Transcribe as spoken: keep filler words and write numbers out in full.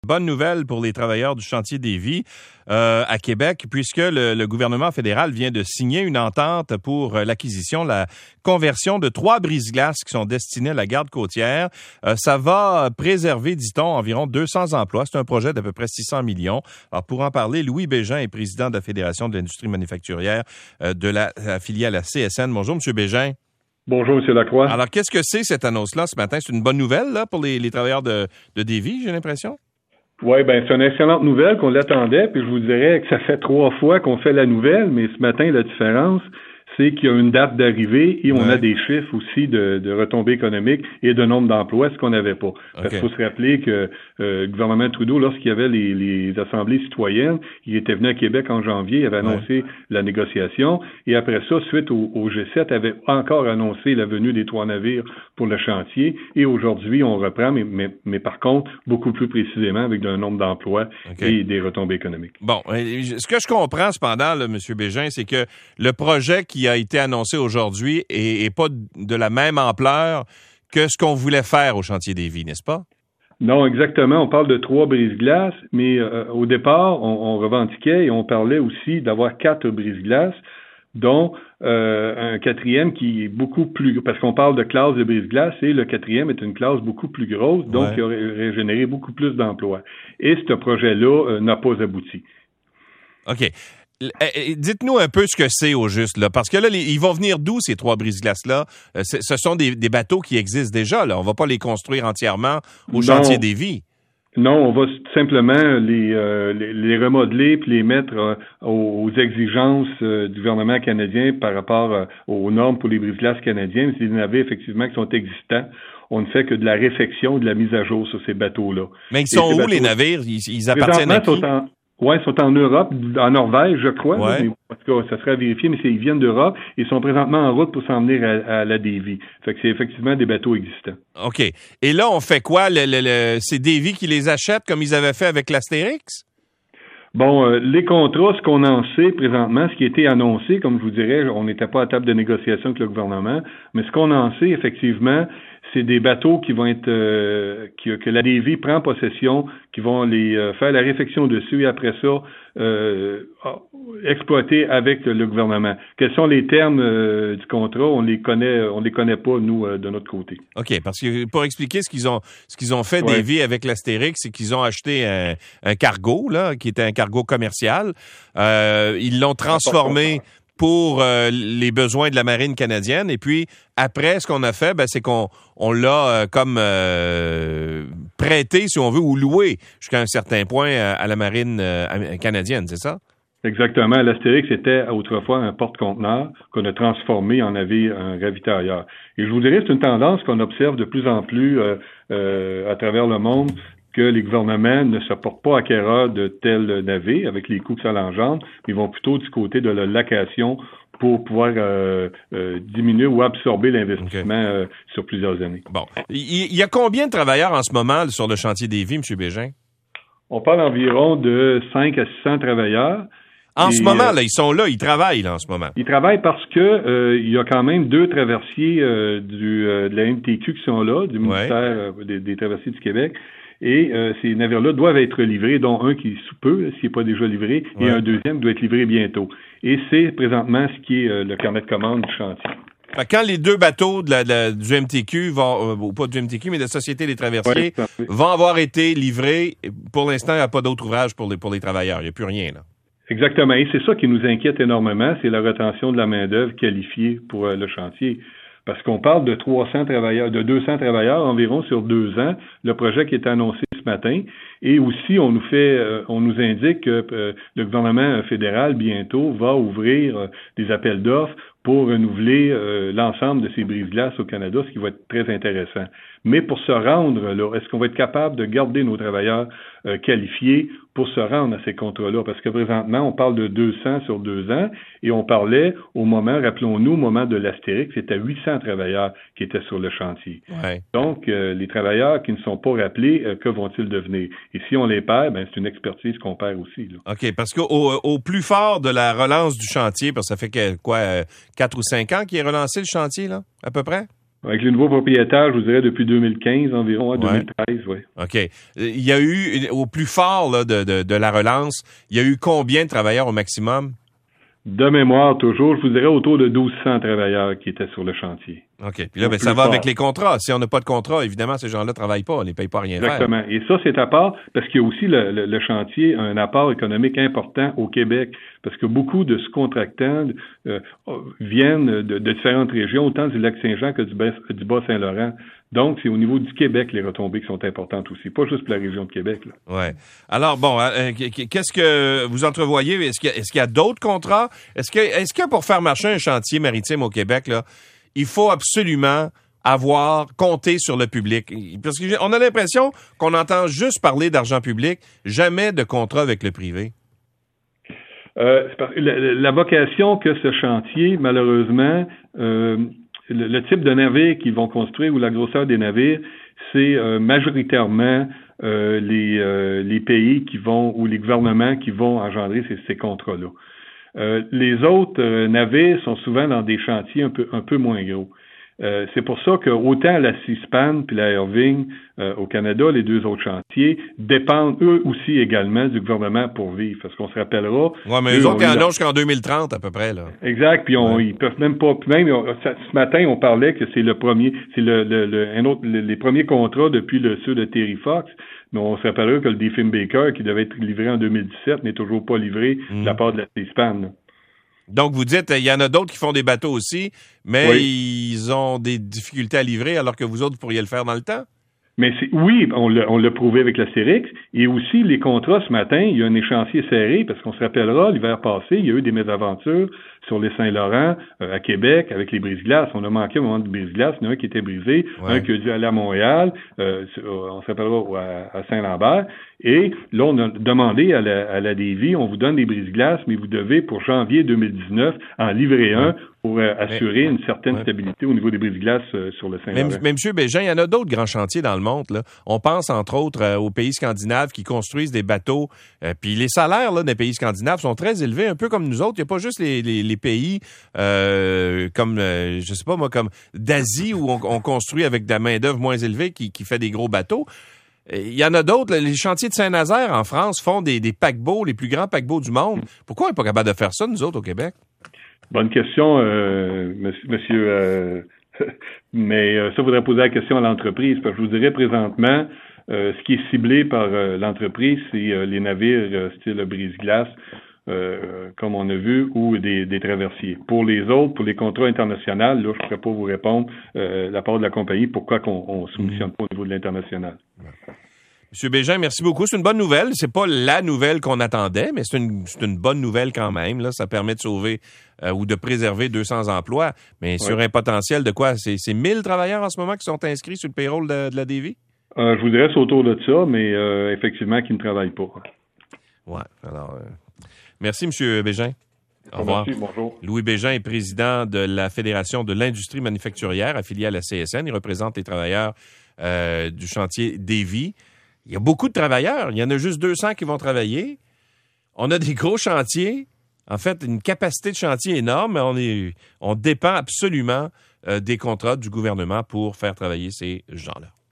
Bonne nouvelle pour les travailleurs du chantier Davie euh, à Québec, puisque le, le gouvernement fédéral vient de signer une entente pour euh, l'acquisition, la conversion de trois brise-glaces qui sont destinés à la garde côtière. Euh, ça va préserver, dit-on, environ deux cents emplois. C'est un projet d'à peu près six cents millions. Alors, pour en parler, Louis Bégin est président de la Fédération de l'industrie manufacturière euh, de la, la filiale à C S N. Bonjour, M. Bégin. Bonjour, M. Lacroix. Alors, qu'est-ce que c'est cette annonce-là ce matin? C'est une bonne nouvelle là, pour les, les travailleurs de, de Davie, j'ai l'impression? Oui, ben c'est une excellente nouvelle qu'on l'attendait, puis je vous dirais que ça fait trois fois qu'on fait la nouvelle, mais ce matin, la différence, c'est qu'il y a une date d'arrivée et on ouais. a des chiffres aussi de, de retombées économiques et de nombre d'emplois, ce qu'on n'avait pas. Okay. Parce qu'il faut se rappeler que euh, le gouvernement Trudeau, lorsqu'il y avait les, les assemblées citoyennes, il était venu à Québec en janvier, il avait annoncé ouais. la négociation, et après ça, suite au, au G sept, avait encore annoncé la venue des trois navires pour le chantier, et aujourd'hui, on reprend, mais, mais, mais par contre, beaucoup plus précisément avec un nombre d'emplois okay. et des retombées économiques. Bon, ce que je comprends cependant, là, M. Bégin, c'est que le projet qui a été annoncé aujourd'hui est, est pas de la même ampleur que ce qu'on voulait faire au chantier Davie, n'est-ce pas? Non, exactement. On parle de trois brise-glaces, mais euh, au départ, on, on revendiquait et on parlait aussi d'avoir quatre brise-glaces, dont euh, un quatrième qui est beaucoup plus... Parce qu'on parle de classe de brise-glace et le quatrième est une classe beaucoup plus grosse, donc ouais. qui aurait, aurait généré beaucoup plus d'emplois. Et ce projet-là euh, n'a pas abouti. OK. Dites-nous un peu ce que c'est au juste, là, parce que là, les, ils vont venir d'où ces trois brise-glaces-là? Ce sont des, des bateaux qui existent déjà, là. On va pas les construire entièrement au non. chantier Davie. Non, on va simplement les, euh, les, les remodeler puis les mettre euh, aux exigences euh, du gouvernement canadien par rapport euh, aux normes pour les brise-glaces canadiennes. C'est des navires, effectivement, qui sont existants. On ne fait que de la réfection et de la mise à jour sur ces bateaux-là. Mais ils sont où, bateaux, les navires? Ils, ils appartiennent à qui? Oui, ils sont en Europe, en Norvège, je crois. Ouais. Mais, en tout cas, ça serait à vérifier, mais c'est, ils viennent d'Europe. Ils sont présentement en route pour s'en venir à, à la Davie. Fait que c'est effectivement des bateaux existants. OK. Et là, on fait quoi? Le, le, le, c'est Davie qui les achète comme ils avaient fait avec l'Astérix? Bon, euh, les contrats, ce qu'on en sait présentement, ce qui a été annoncé, comme je vous dirais, on n'était pas à table de négociation avec le gouvernement, mais ce qu'on en sait, effectivement, c'est des bateaux qui vont être euh, qui, que la Davie prend possession, qui vont les euh, faire la réfection dessus et après ça euh, exploiter avec le gouvernement. Quels sont les termes euh, du contrat? On les connaît, on les connaît pas nous euh, de notre côté. OK, parce que pour expliquer ce qu'ils ont ce qu'ils ont fait ouais. Davie avec l'Astérix, c'est qu'ils ont acheté un, un cargo là, qui était un cargo commercial. Euh, ils l'ont transformé pour euh, les besoins de la marine canadienne. Et puis, après, ce qu'on a fait, ben, c'est qu'on on l'a euh, comme euh, prêté, si on veut, ou loué jusqu'à un certain point à, à la marine euh, canadienne, c'est ça? Exactement. L'Astérix était autrefois un porte-conteneur qu'on a transformé en navire, un ravitailleur. Et je vous dirais, c'est une tendance qu'on observe de plus en plus euh, euh, à travers le monde, que les gouvernements ne se portent pas acquéreurs de tels navires avec les coûts que ça l'engendre, mais vont plutôt du côté de la location pour pouvoir euh, euh, diminuer ou absorber l'investissement okay. euh, sur plusieurs années. Bon. Il y a combien de travailleurs en ce moment sur le chantier Davie, M. Bégin? On parle environ de cinq à six cents travailleurs. En et, ce moment, euh, là, ils sont là, ils travaillent là, en ce moment. Ils travaillent parce que euh, il y a quand même deux traversiers euh, du, euh, de la M T Q qui sont là, du ministère ouais. euh, des, des traversiers du Québec. Et euh, ces navires-là doivent être livrés, dont un qui sous peu, s'il n'est pas déjà livré, ouais. et un deuxième doit être livré bientôt. Et c'est présentement ce qui est euh, le carnet de commande du chantier. Fait quand les deux bateaux de la, de la, du M T Q, vont, euh, ou pas du M T Q, mais de la Société des traversiers, ouais, vont avoir été livrés, pour l'instant, il n'y a pas d'autre ouvrage pour les, pour les travailleurs. Il n'y a plus rien, là. Exactement. Et c'est ça qui nous inquiète énormément, c'est la retention de la main-d'œuvre qualifiée pour euh, le chantier. Parce qu'on parle de trois cents travailleurs, de deux cents travailleurs environ sur deux ans, le projet qui est annoncé ce matin. Et aussi, on nous fait, euh, on nous indique que euh, le gouvernement fédéral bientôt va ouvrir euh, des appels d'offres pour renouveler euh, l'ensemble de ces brise-glaces au Canada, ce qui va être très intéressant. Mais pour se rendre là, est-ce qu'on va être capable de garder nos travailleurs euh, qualifiés pour se rendre à ces contrats-là? Parce que présentement, on parle de deux cents sur deux ans et on parlait au moment, rappelons-nous, au moment de l'Astérix, c'était huit cents travailleurs qui étaient sur le chantier. Ouais. Donc, euh, les travailleurs qui ne sont pas rappelés, euh, que vont-ils devenir? Et si on les perd, ben c'est une expertise qu'on perd aussi. Là. OK, parce qu'au au plus fort de la relance du chantier, parce que ça fait que, quoi, quatre ou cinq ans qu'il est relancé le chantier, là, à peu près? Avec les nouveaux propriétaires, je vous dirais depuis deux mille quinze environ, à deux mille treize, oui. OK. Il y a eu, au plus fort là, de, de, de la relance, il y a eu combien de travailleurs au maximum? De mémoire, toujours, je vous dirais autour de mille deux cents travailleurs qui étaient sur le chantier. OK. Puis là, ben, ça va fort avec les contrats. Si on n'a pas de contrat, évidemment, ces gens-là ne travaillent pas, on ne les paye pas rien. Exactement. Faire. Et ça, c'est à part, parce qu'il y a aussi le, le, le chantier, un apport économique important au Québec, parce que beaucoup de sous-contractants euh, viennent de, de différentes régions, autant du Lac-Saint-Jean que du, Bas, du Bas-Saint-Laurent. Donc, c'est au niveau du Québec les retombées qui sont importantes aussi, pas juste pour la région de Québec. Oui. Alors, bon, euh, qu'est-ce que vous entrevoyez? Est-ce qu'il y a, est-ce qu'il y a d'autres contrats? Est-ce que, est-ce que pour faire marcher un chantier maritime au Québec, là, il faut absolument avoir compté sur le public? Parce qu'on a l'impression qu'on entend juste parler d'argent public, jamais de contrat avec le privé. Euh, la, la vocation que ce chantier, malheureusement, euh, le, le type de navire qu'ils vont construire ou la grosseur des navires, c'est euh, majoritairement euh, les, euh, les pays qui vont ou les gouvernements qui vont engendrer ces, ces contrats-là. Euh, les autres euh, navires sont souvent dans des chantiers un peu un peu moins gros. Euh, c'est pour ça que autant la Seaspan puis la Irving euh, au Canada, les deux autres chantiers, dépendent eux aussi également du gouvernement pour vivre. Parce qu'on se rappellera. Oui, mais eux autres, ils en ont jusqu'en deux mille trente à peu près, là. Exact. Puis on, ouais. ils peuvent même pas. Même ce matin, on parlait que c'est le premier, c'est le, le, le un autre, le, les premiers contrats depuis le ceux de Terry Fox. Mais on se rappellera que le Défin Baker, qui devait être livré en deux mille dix-sept, n'est toujours pas livré mmh. de la part de la Seaspan. Donc, vous dites, il y en a d'autres qui font des bateaux aussi, mais oui. ils ont des difficultés à livrer alors que vous autres, vous pourriez le faire dans le temps? Mais c'est, oui, on l'a, on l'a prouvé avec la Cérix. Et aussi, les contrats, ce matin, il y a un échéancier serré, parce qu'on se rappellera, l'hiver passé, il y a eu des mésaventures sur les Saint-Laurent, euh, à Québec, avec les brise-glaces. On a manqué un moment de brise-glaces. Il y en a un qui était brisé, ouais. un qui a dû aller à Montréal, euh, on se rappellera à, à Saint-Lambert. Et là, on a demandé à la, à la Davy, on vous donne des brise-glaces, mais vous devez, pour janvier deux mille dix-neuf, en livrer un pour euh, assurer mais, une certaine ouais. stabilité au niveau des brise-glaces euh, sur le Saint-Laurent. Mais, mais M. Bégin, il y en a d'autres grands chantiers dans le monde, là. On pense, entre autres, euh, aux pays scandinaves qui construisent des bateaux. Euh, puis les salaires là, des pays scandinaves sont très élevés, un peu comme nous autres. Il n'y a pas juste les, les, les pays euh, comme, euh, je sais pas moi, comme d'Asie où on, on construit avec de la main-d'œuvre moins élevée qui, qui fait des gros bateaux. Il y en a d'autres. Les chantiers de Saint-Nazaire en France font des, des paquebots, les plus grands paquebots du monde. Pourquoi on n'est pas capable de faire ça, nous autres, au Québec? Bonne question, euh, monsieur. Euh, mais euh, ça, voudrait poser la question à l'entreprise. Parce que je vous dirais présentement, euh, ce qui est ciblé par euh, l'entreprise, c'est euh, les navires euh, style brise-glace, euh, comme on a vu, ou des, des traversiers. Pour les autres, pour les contrats internationaux, là, je ne pourrais pas vous répondre euh, de la part de la compagnie pourquoi qu'on ne soumissionne pas au niveau de l'international. Monsieur Bégin, merci beaucoup. C'est une bonne nouvelle. C'est pas la nouvelle qu'on attendait, mais c'est une, c'est une bonne nouvelle quand même. Là, ça permet de sauver euh, ou de préserver deux cents emplois. Mais oui. sur un potentiel de quoi? C'est, c'est mille travailleurs en ce moment qui sont inscrits sur le payroll de, de la Davy? Euh, je vous dirais c'est autour de ça, mais euh, effectivement, qui ne travaillent pas. Ouais. Alors, euh, merci, Monsieur Bégin. Au revoir. Merci, bonjour. Louis Bégin est président de la Fédération de l'industrie manufacturière, affiliée à la C S N. Il représente les travailleurs euh, du chantier Davy. Il y a beaucoup de travailleurs. Il y en a juste deux cents qui vont travailler. On a des gros chantiers. En fait, une capacité de chantier énorme, mais on, est, on dépend absolument euh, des contrats du gouvernement pour faire travailler ces gens-là.